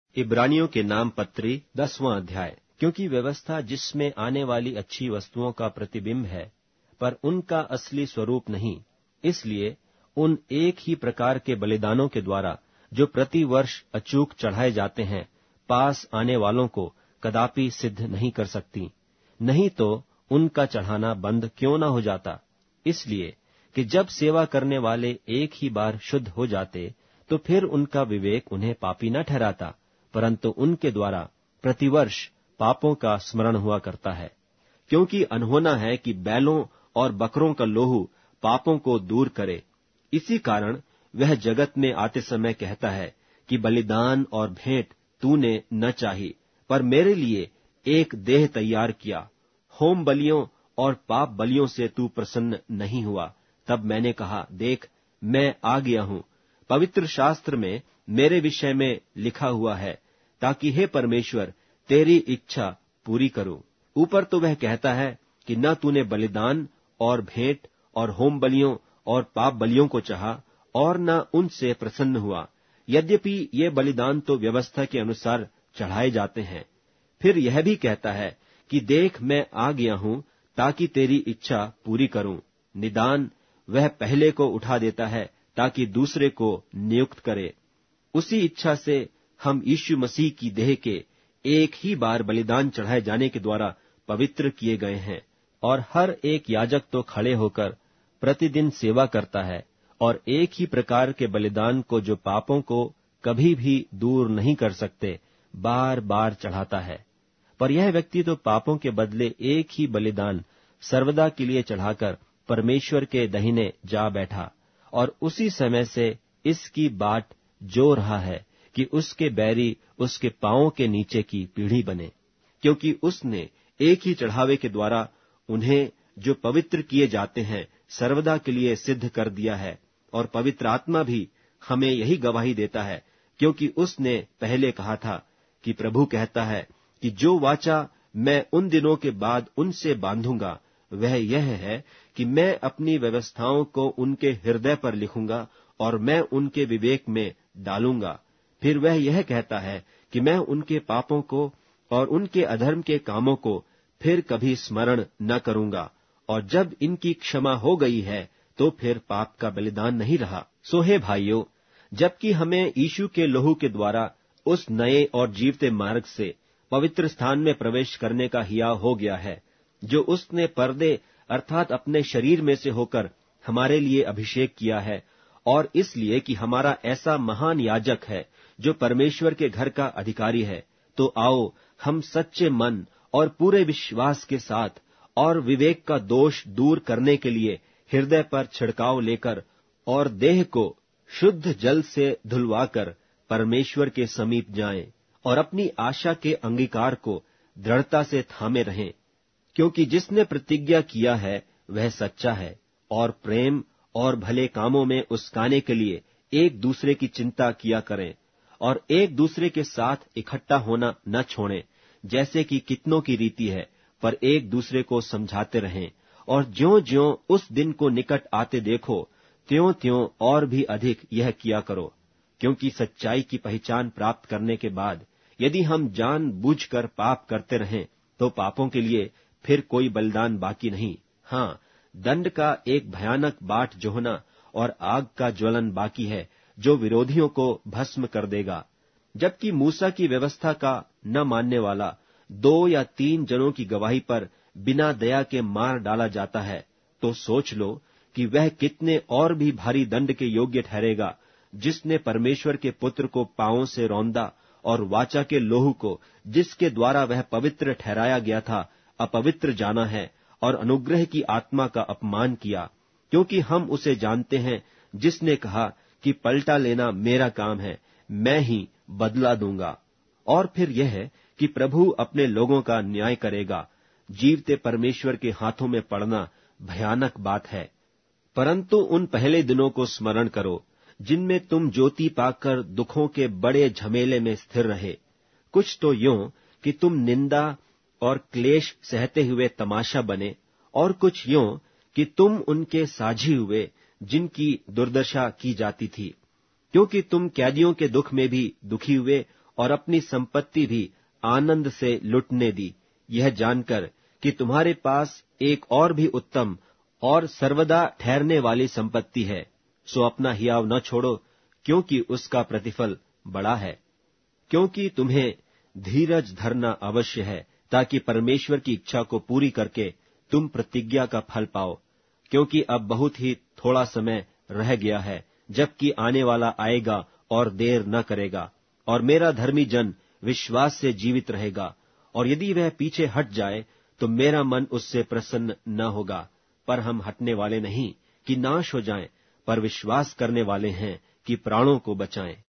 इब्रानियों के नाम पत्री 10वां अध्याय। क्योंकि व्यवस्था जिसमें आने वाली अच्छी वस्तुओं का प्रतिबिंब है, पर उनका असली स्वरूप नहीं, इसलिए उन एक ही प्रकार के बलिदानों के द्वारा जो प्रति वर्ष अचूक चढ़ाए जाते हैं, पास आने वालों को कदापि सिद्ध नहीं कर सकती। नहीं तो उनका चढ़ाना बंद क्यों न हो जाता। इसलिए कि जब सेवा करने वाले एक ही बार शुद्ध हो जाते, तो फिर उनका विवेक उन्हें पापी न ठहराता, परंतु उनके द्वारा प्रतिवर्ष पापों का स्मरण हुआ करता है। क्योंकि अनहोना है कि बैलों और बकरों का लोहू पापों को दूर करे। इसी कारण वह जगत में आते समय कहता है कि बलिदान और भेंट तूने न चाही, पर मेरे लिए एक देह तैयार किया। होम बलियों और पाप बलियों से तू प्रसन्न नहीं हुआ। तब मैंने कहा, देख, मैं आ गया हूं। पवित्र शास्त्र में मेरे विषय में लिखा हुआ है, ताकि हे परमेश्वर तेरी इच्छा पूरी करूं। ऊपर तो वह कहता है कि न तूने बलिदान और भेंट और होम बलियों और पाप बलियों को चाहा और न उनसे प्रसन्न हुआ। यद्यपि ये बलिदान तो व्यवस्था के अनुसार चढ़ाए जाते हैं। फिर यह भी कहता है कि देख, मैं आ गया हूं ताकि तेरी इच्छा पूरी करूं। निदान वह पहले को उठा देता है ताकि दूसरे को नियुक्त करे। उसी इच्छा से हम यीशु मसीह की देह के एक ही बार बलिदान चढ़ाए जाने के द्वारा पवित्र किए गए हैं। और हर एक याजक तो खड़े होकर प्रतिदिन सेवा करता है और एक ही प्रकार के बलिदान को, जो पापों को कभी भी दूर नहीं कर सकते, बार बार चढ़ाता है। पर यह व्यक्ति तो पापों के बदले एक ही बलिदान सर्वदा के लिए चढ़ाकर परमेश्वर के दाहिने जा बैठा, और उसी समय से इसकी बाट जो रहा है कि उसके बैरी उसके पांवों के नीचे की पीढ़ी बने। क्योंकि उसने एक ही चढ़ावे के द्वारा उन्हें जो पवित्र किए जाते हैं सर्वदा के लिए सिद्ध कर दिया है। और पवित्र आत्मा भी हमें यही गवाही देता है, क्योंकि उसने पहले कहा था कि प्रभु कहता है कि जो वाचा मैं उन दिनों के बाद उनसे बांधूंगा, वह यह है कि मैं अपनी व्यवस्थाओं को उनके हृदय पर लिखूंगा और मैं उनके विवेक में डालूंगा। फिर वह यह कहता है कि मैं उनके पापों को और उनके अधर्म के कामों को फिर कभी स्मरण न करूंगा। और जब इनकी क्षमा हो गई है, तो फिर पाप का बलिदान नहीं रहा। सो हे भाइयों, जबकि हमें यीशु के लहू के द्वारा उस नए और जीवते मार्ग से पवित्र स्थान में प्रवेश करने का हियाव हो गया है, जो उसने पर्दे अर्थात अपने शरीर में से होकर हमारे लिए अभिषेक किया है, और इसलिए कि हमारा ऐसा महान याजक है जो परमेश्वर के घर का अधिकारी है, तो आओ हम सच्चे मन और पूरे विश्वास के साथ और विवेक का दोष दूर करने के लिए हृदय पर छिड़काव लेकर और देह को शुद्ध जल से धुलवाकर परमेश्वर के समीप जाएं और अपनी आशा के अंगीकार को दृढ़ता से थामे रहें। क्योंकि जिसने प्रतिज्ञा किया है वह सच्चा है, और प्रेम और भले कामों में उस्काने के लिए एक दूसरे की चिंता किया करें, और एक दूसरे के साथ इकट्ठा होना न छोड़ें, जैसे कि कितनों की रीति है, पर एक दूसरे को समझाते रहें। और ज्यों-ज्यों उस दिन को निकट आते देखो, त्यों-त्यों और भी अधिक यह किया करो। क्योंकि सच्चाई की पहचान प्राप्त करने के बाद यदि हम जानबूझकर पाप करते रहें, तो पापों के लिए फिर कोई बलिदान बाकी नहीं। हाँ, दंड का एक भयानक बाट जोहना और आग का ज्वलन बाकी है, जो विरोधियों को भस्म कर देगा। जबकि मूसा की व्यवस्था का न मानने वाला 2 या 3 जनों की गवाही पर बिना दया के मार डाला जाता है, तो सोच लो कि वह कितने और भी भारी दंड के योग्य ठहरेगा, जिसने परमेश्वर के पुत्र को पांवों से रौंदा और वाचा के लोहू को, जिसके द्वारा वह पवित्र ठहराया गया था, अपवित्र जाना है और अनुग्रह की आत्मा का अपमान किया। क्योंकि हम उसे जानते हैं जिसने कहा कि पलटा लेना मेरा काम है, मैं ही बदला दूंगा। और फिर यह है कि प्रभु अपने लोगों का न्याय करेगा। जीवते परमेश्वर के हाथों में पड़ना भयानक बात है। परंतु उन पहले दिनों को स्मरण करो, जिनमें तुम ज्योति पाकर दुखों के बड़े झमेले में स्थिर रहे। कुछ तो यूं कि तुम निंदा और क्लेश सहते हुए तमाशा बने, और कुछ यूं कि तुम उनके साझी हुए जिनकी दुर्दशा की जाती थी। क्योंकि तुम कैदियों के दुख में भी दुखी हुए और अपनी संपत्ति भी आनंद से लुटने दी, यह जानकर कि तुम्हारे पास एक और भी उत्तम और सर्वदा ठहरने वाली संपत्ति है। सो अपना हियाव न छोड़ो, क्योंकि उसका प्रतिफल बड़ा है। क्योंकि तुम्हें धीरज धरना अवश्य है, ताकि परमेश्वर की इच्छा को पूरी करके तुम प्रतिज्ञा का फल पाओ। क्योंकि अब बहुत ही थोड़ा समय रह गया है, जबकि आने वाला आएगा और देर न करेगा, और मेरा धर्मी जन विश्वास से जीवित रहेगा। और यदि वह पीछे हट जाए तो मेरा मन उससे प्रसन्न न होगा। पर हम हटने वाले नहीं कि नाश हो जाएं, पर विश्वास करने वाले हैं कि प्राणों को बचाएं।